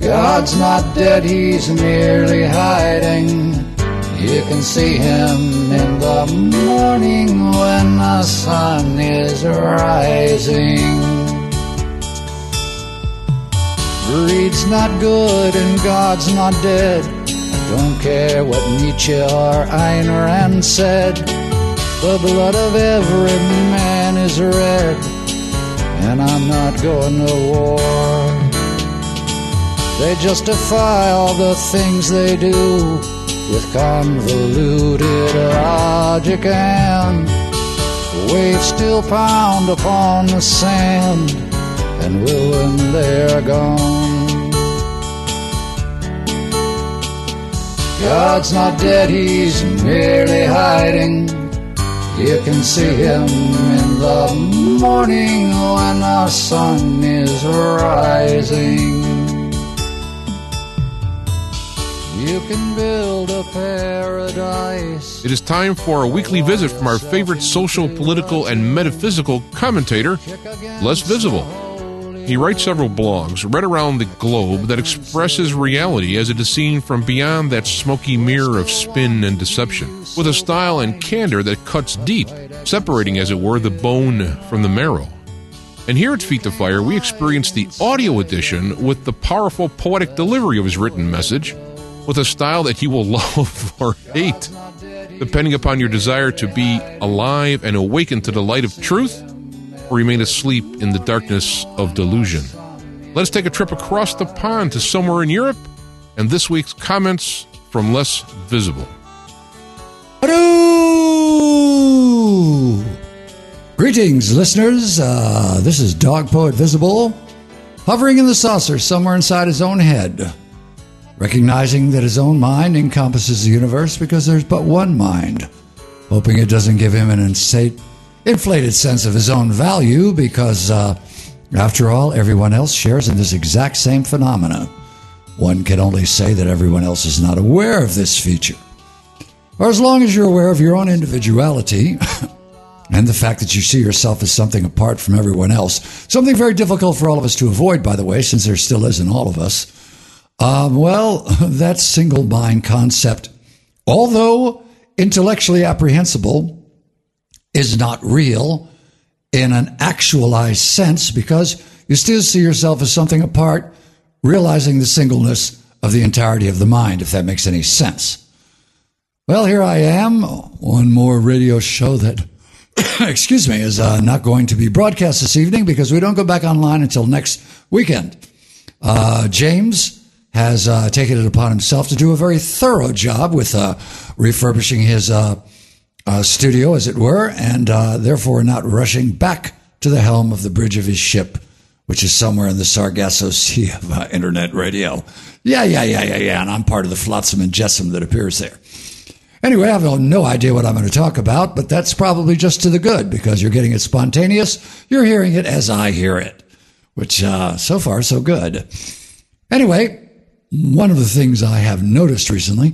God's not dead, he's merely hiding. You can see him in the morning when the sun is rising. Greed's not good and God's not dead. I don't care what Nietzsche or Ayn Rand said. The blood of every man is red, and I'm not going to war. They justify all the things they do with convoluted logic, and the waves still pound upon the sand and will when they're gone. God's not dead, he's merely hiding. You can see him in the morning when the sun is rising. You can build a paradise. It is time for a weekly visit from our favorite social, political, and metaphysical commentator, Les Visible. He writes several blogs right around the globe that expresses reality as it is seen from beyond that smoky mirror of spin and deception, with a style and candor that cuts deep, separating, as it were, the bone from the marrow. And here at Feet to Fire, we experience the audio edition with the powerful poetic delivery of his written message, with a style that you will love or hate, depending upon your desire to be alive and awaken to the light of truth, or remain asleep in the darkness of delusion. Let us take a trip across the pond to somewhere in Europe, and this week's comments from Les Visible. Hello! Greetings, listeners. This is Dog Poet Visible, hovering in the saucer somewhere inside his own head, recognizing that his own mind encompasses the universe because there's but one mind, hoping it doesn't give him an inflated sense of his own value because, after all, everyone else shares in this exact same phenomena. One can only say that everyone else is not aware of this feature. Or as long as you're aware of your own individuality and the fact that you see yourself as something apart from everyone else, something very difficult for all of us to avoid, by the way, since there still is in all of us, that single mind concept, although intellectually apprehensible, is not real in an actualized sense because you still see yourself as something apart, realizing the singleness of the entirety of the mind, if that makes any sense. Well, here I am, one more radio show that, is not going to be broadcast this evening because we don't go back online until next weekend. James has taken it upon himself to do a very thorough job with refurbishing his studio, as it were, and therefore not rushing back to the helm of the bridge of his ship, which is somewhere in the Sargasso Sea of internet radio. Yeah, and I'm part of the flotsam and jetsam that appears there. Anyway, I have no idea what I'm going to talk about, but that's probably just to the good, because you're getting it spontaneous. You're hearing it as I hear it, which so far, so good. Anyway, one of the things I have noticed recently,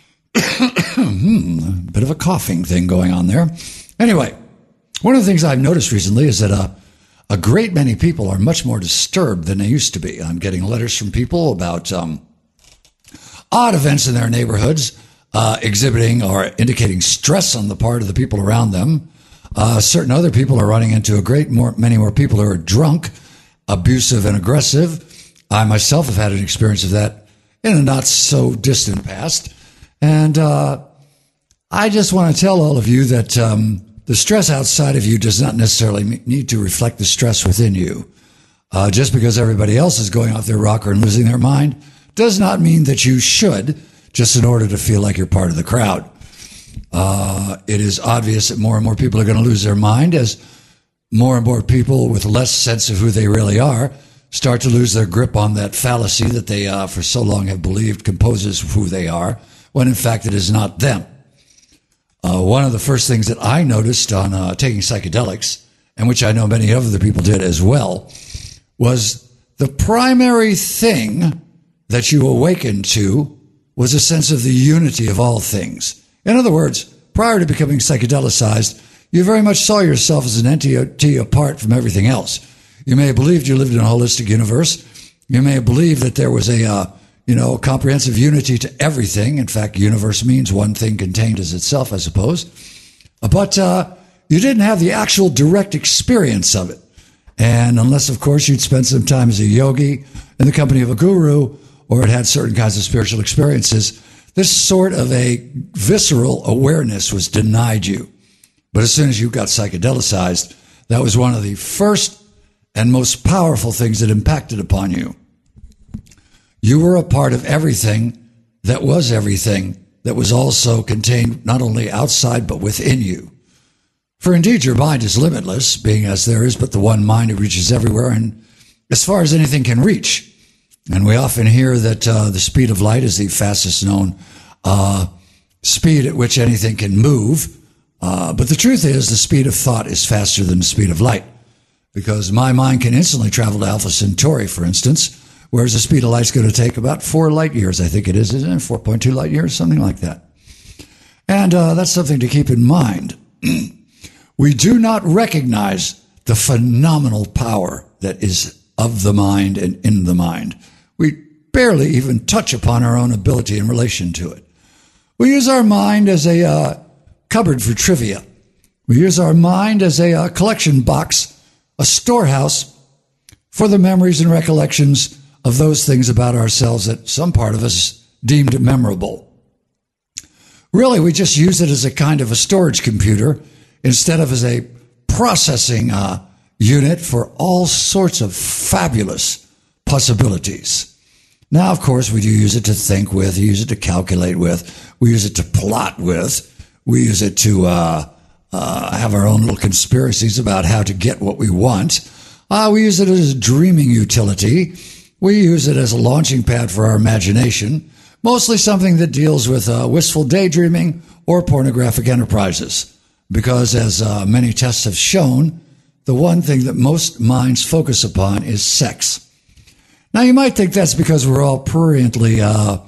a bit of a coughing thing going on there. Anyway, one of the things I've noticed recently is that a great many people are much more disturbed than they used to be. I'm getting letters from people about odd events in their neighborhoods, exhibiting or indicating stress on the part of the people around them. Certain other people are running into many more people who are drunk, abusive, and aggressive. I myself have had an experience of that in a not so distant past. And I just want to tell all of you that the stress outside of you does not necessarily need to reflect the stress within you. Just because everybody else is going off their rocker and losing their mind does not mean that you should, just in order to feel like you're part of the crowd. It is obvious that more and more people are going to lose their mind as more and more people with less sense of who they really are start to lose their grip on that fallacy that they for so long have believed composes who they are, when in fact it is not them. One of the first things that I noticed on taking psychedelics, and which I know many other people did as well, was the primary thing that you awakened to was a sense of the unity of all things. In other words, prior to becoming psychedelicized, you very much saw yourself as an entity apart from everything else. You may have believed you lived in a holistic universe, You may have believed that there was a comprehensive unity to everything. In fact, universe means one thing contained as itself, I suppose. But you didn't have the actual direct experience of it. And unless, of course, you'd spent some time as a yogi in the company of a guru or had had certain kinds of spiritual experiences, this sort of a visceral awareness was denied you. But as soon as you got psychedelicized, that was one of the first and most powerful things that impacted upon you. You were a part of everything that was also contained not only outside but within you. For indeed your mind is limitless, being as there is but the one mind who reaches everywhere and as far as anything can reach. And we often hear that the speed of light is the fastest known speed at which anything can move. But the truth is the speed of thought is faster than the speed of light. Because my mind can instantly travel to Alpha Centauri, for instance, whereas the speed of light is going to take about 4 light years, I think it is, isn't it? 4.2 light years, something like that. And that's something to keep in mind. We do not recognize the phenomenal power that is of the mind and in the mind. We barely even touch upon our own ability in relation to it. We use our mind as a cupboard for trivia. We use our mind as a collection box, a storehouse for the memories and recollections of those things about ourselves that some part of us deemed memorable. Really, we just use it as a kind of a storage computer instead of as a processing unit for all sorts of fabulous possibilities. Now, of course, we do use it to think with, use it to calculate with, we use it to plot with, we use it to have our own little conspiracies about how to get what we want. We use it as a dreaming utility. We use it as a launching pad for our imagination, mostly something that deals with wistful daydreaming or pornographic enterprises. Because as many tests have shown, the one thing that most minds focus upon is sex. Now, you might think that's because we're all pruriently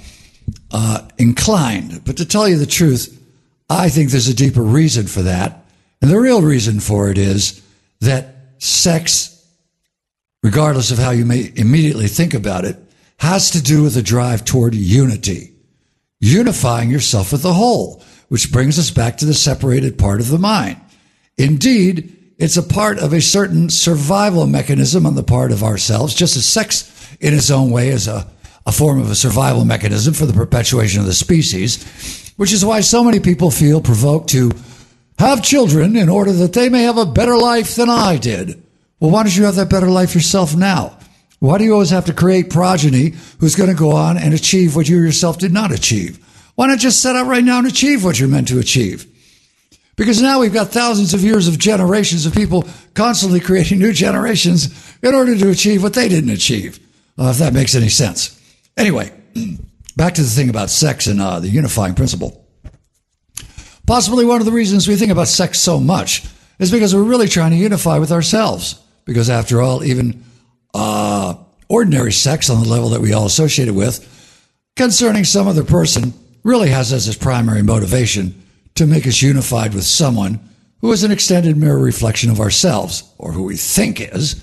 inclined, but to tell you the truth, I think there's a deeper reason for that. And the real reason for it is that sex, regardless of how you may immediately think about it, has to do with a drive toward unity, unifying yourself with the whole, which brings us back to the separated part of the mind. Indeed, it's a part of a certain survival mechanism on the part of ourselves, just as sex in its own way is a form of a survival mechanism for the perpetuation of the species, which is why so many people feel provoked to have children in order that they may have a better life than I did. Well, why don't you have that better life yourself now? Why do you always have to create progeny who's going to go on and achieve what you yourself did not achieve? Why not just set out right now and achieve what you're meant to achieve? Because now we've got thousands of years of generations of people constantly creating new generations in order to achieve what they didn't achieve, if that makes any sense. Anyway, back to the thing about sex and the unifying principle. Possibly one of the reasons we think about sex so much is because we're really trying to unify with ourselves. Because after all, even ordinary sex on the level that we all associate it with, concerning some other person, really has as its primary motivation to make us unified with someone who is an extended mirror reflection of ourselves, or who we think is,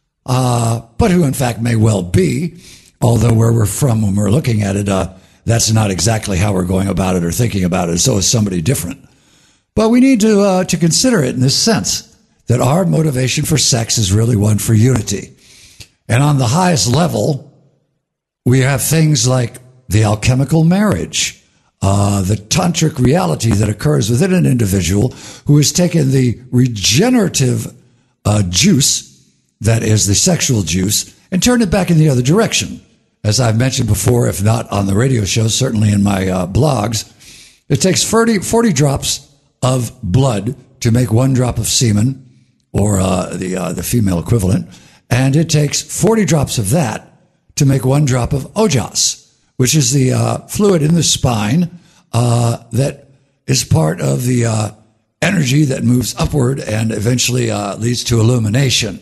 but who in fact may well be, although where we're from when we're looking at it, that's not exactly how we're going about it or thinking about it, so is somebody different. But we need to consider it in this sense, that our motivation for sex is really one for unity. And on the highest level, we have things like the alchemical marriage, the tantric reality that occurs within an individual who has taken the regenerative juice, that is the sexual juice, and turned it back in the other direction. As I've mentioned before, if not on the radio show, certainly in my blogs, it takes 40 drops of blood to make 1 drop of semen, or the female equivalent, and it takes 40 drops of that to make 1 drop of ojas, which is the fluid in the spine that is part of the energy that moves upward and eventually leads to illumination.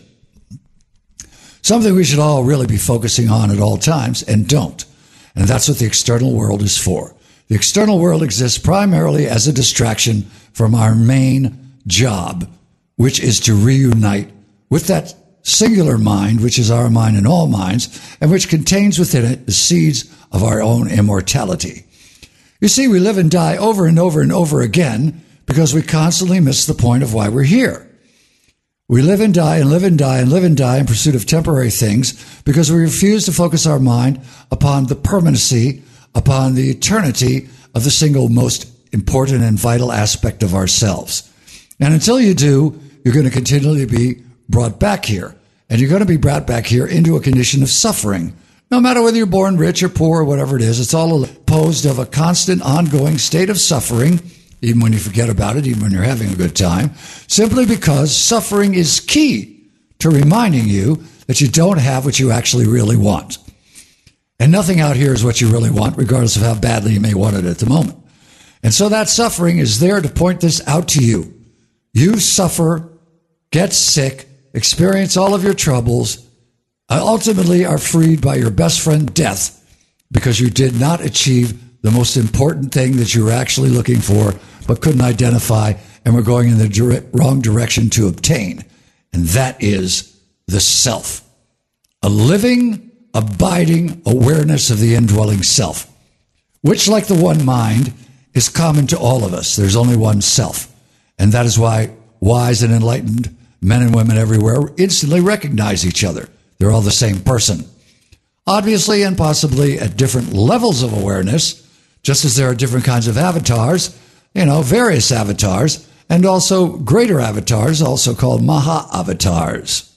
Something we should all really be focusing on at all times and don't. And that's what the external world is for. The external world exists primarily as a distraction from our main job, which is to reunite with that singular mind, which is our mind in all minds, and which contains within it the seeds of our own immortality. You see, we live and die over and over and over again because we constantly miss the point of why we're here. We live and die and live and die and live and die in pursuit of temporary things because we refuse to focus our mind upon the permanency, upon the eternity of the single most important and vital aspect of ourselves. And until you do, you're going to continually be brought back here. And you're going to be brought back here into a condition of suffering. No matter whether you're born rich or poor or whatever it is, it's all opposed of a constant, ongoing state of suffering, even when you forget about it, even when you're having a good time, simply because suffering is key to reminding you that you don't have what you actually really want. And nothing out here is what you really want, regardless of how badly you may want it at the moment. And so that suffering is there to point this out to you. You suffer, get sick, experience all of your troubles, ultimately are freed by your best friend, death, because you did not achieve the most important thing that you were actually looking for, but couldn't identify and were going in the wrong direction to obtain. And that is the self. A living, abiding awareness of the indwelling self, which, like the one mind, is common to all of us. There's only one self. And that is why wise and enlightened men and women everywhere instantly recognize each other. They're all the same person. Obviously and possibly at different levels of awareness, just as there are different kinds of avatars, various avatars, and also greater avatars, also called Maha-avatars.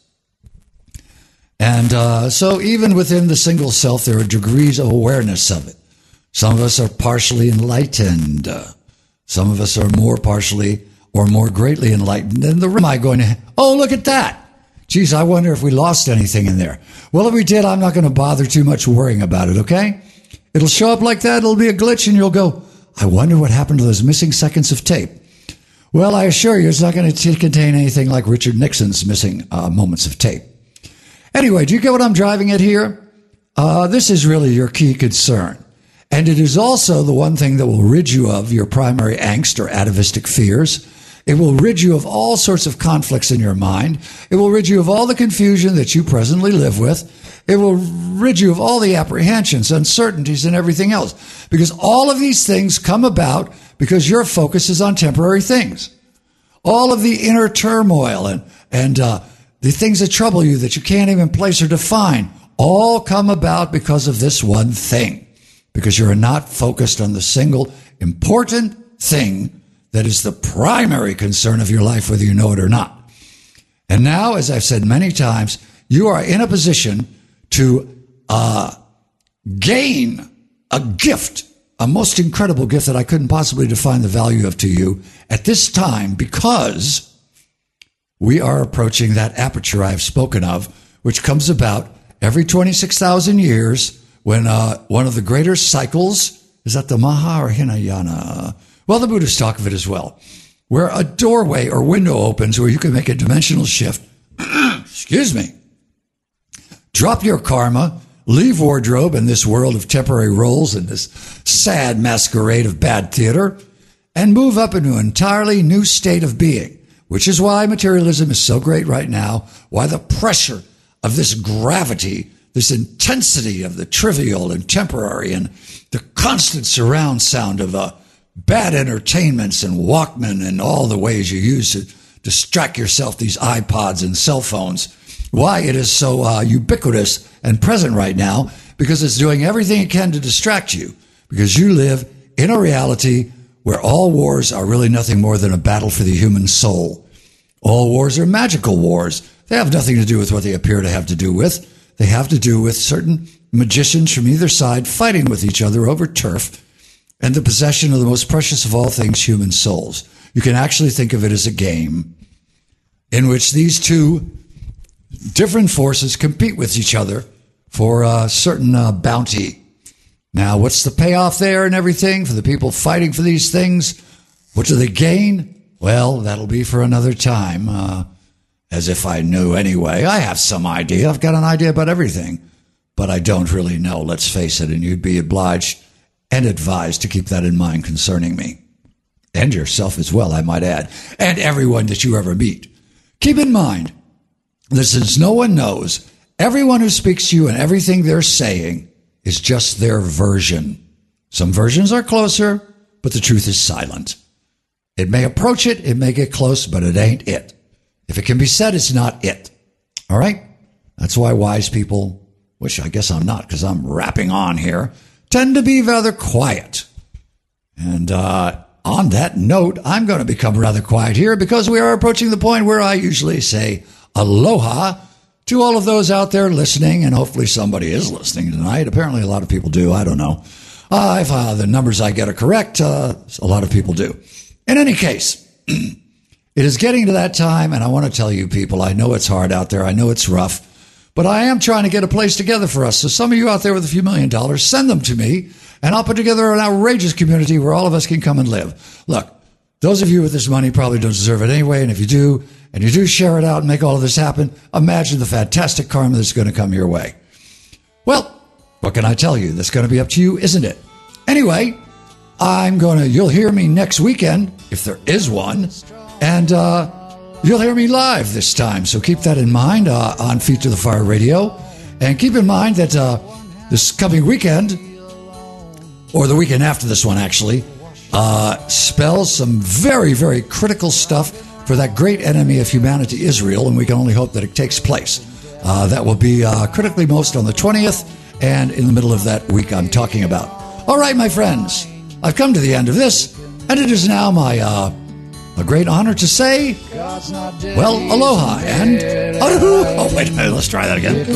And so even within the single self, there are degrees of awareness of it. Some of us are partially enlightened. Some of us are more partially or more greatly enlightened. And am I going to, look at that. Geez, I wonder if we lost anything in there. Well, if we did, I'm not going to bother too much worrying about it, okay? It'll show up like that. It'll be a glitch, and you'll go, I wonder what happened to those missing seconds of tape. Well, I assure you, it's not going to contain anything like Richard Nixon's missing moments of tape. Anyway, do you get what I'm driving at here? This is really your key concern. And it is also the one thing that will rid you of your primary angst or atavistic fears. It will rid you of all sorts of conflicts in your mind. It will rid you of all the confusion that you presently live with. It will rid you of all the apprehensions, uncertainties, and everything else. Because all of these things come about because your focus is on temporary things. All of the inner turmoil and the things that trouble you that you can't even place or define all come about because of this one thing. Because you're not focused on the single important thing that is the primary concern of your life, whether you know it or not. And now, as I've said many times, you are in a position to gain a gift, a most incredible gift that I couldn't possibly define the value of to you at this time, because we are approaching that aperture I've spoken of, which comes about every 26,000 years when one of the greater cycles, is that the Maha or Hinayana? Well, the Buddhists talk of it as well, where a doorway or window opens where you can make a dimensional shift. Excuse me. Drop your karma, leave wardrobe and this world of temporary roles and this sad masquerade of bad theater, and move up into an entirely new state of being, which is why materialism is so great right now, why the pressure of this gravity, this intensity of the trivial and temporary, and the constant surround sound of bad entertainments and Walkman and all the ways you use to distract yourself, these iPods and cell phones, why it is so ubiquitous and present right now, because it's doing everything it can to distract you, because you live in a reality where all wars are really nothing more than a battle for the human soul. All wars are magical wars. They have nothing to do with what they appear to have to do with. They have to do with certain magicians from either side fighting with each other over turf and the possession of the most precious of all things, human souls. You can actually think of it as a game in which these two different forces compete with each other for a certain bounty. Now, what's the payoff there and everything for the people fighting for these things? What do they gain? Well, that'll be for another time, as if I knew anyway. I have some idea. I've got an idea about everything, but I don't really know, let's face it, and you'd be obliged and advised to keep that in mind concerning me. And yourself as well, I might add. And everyone that you ever meet. Keep in mind, that since no one knows, everyone who speaks to you and everything they're saying is just their version. Some versions are closer, but the truth is silent. It may approach it, it may get close, but it ain't it. If it can be said, it's not it. All right? That's why wise people, which I guess I'm not because I'm rapping on here, tend to be rather quiet. And on that note, I'm going to become rather quiet here because we are approaching the point where I usually say aloha to all of those out there listening, and hopefully somebody is listening tonight. Apparently a lot of people do. I don't know. If the numbers I get are correct, a lot of people do. In any case, it is getting to that time, and I want to tell you people, I know it's hard out there. I know it's rough, but I am trying to get a place together for us. So some of you out there with a few $1 million, send them to me, and I'll put together an outrageous community where all of us can come and live. Look, those of you with this money probably don't deserve it anyway, and if you do, and you do share it out and make all of this happen, imagine the fantastic karma that's going to come your way. Well, what can I tell you? That's going to be up to you, isn't it? Anyway, you'll hear me next weekend, if there is one, and you'll hear me live this time. So keep that in mind on Feet to the Fire Radio. And keep in mind that this coming weekend, or the weekend after this one actually, spells some very, very critical stuff for that great enemy of humanity, Israel, and we can only hope that it takes place. That will be critically most on the 20th, and in the middle of that week I'm talking about. All right, my friends, I've come to the end of this, and it is now my a great honor to say, well, aloha and aru. Oh, wait, let's try that again.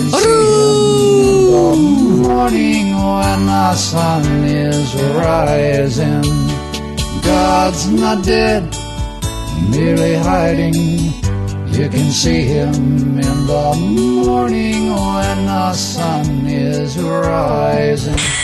Aru. Morning when the sun is rising, God's not dead, merely hiding. You can see him in the morning when the sun is rising.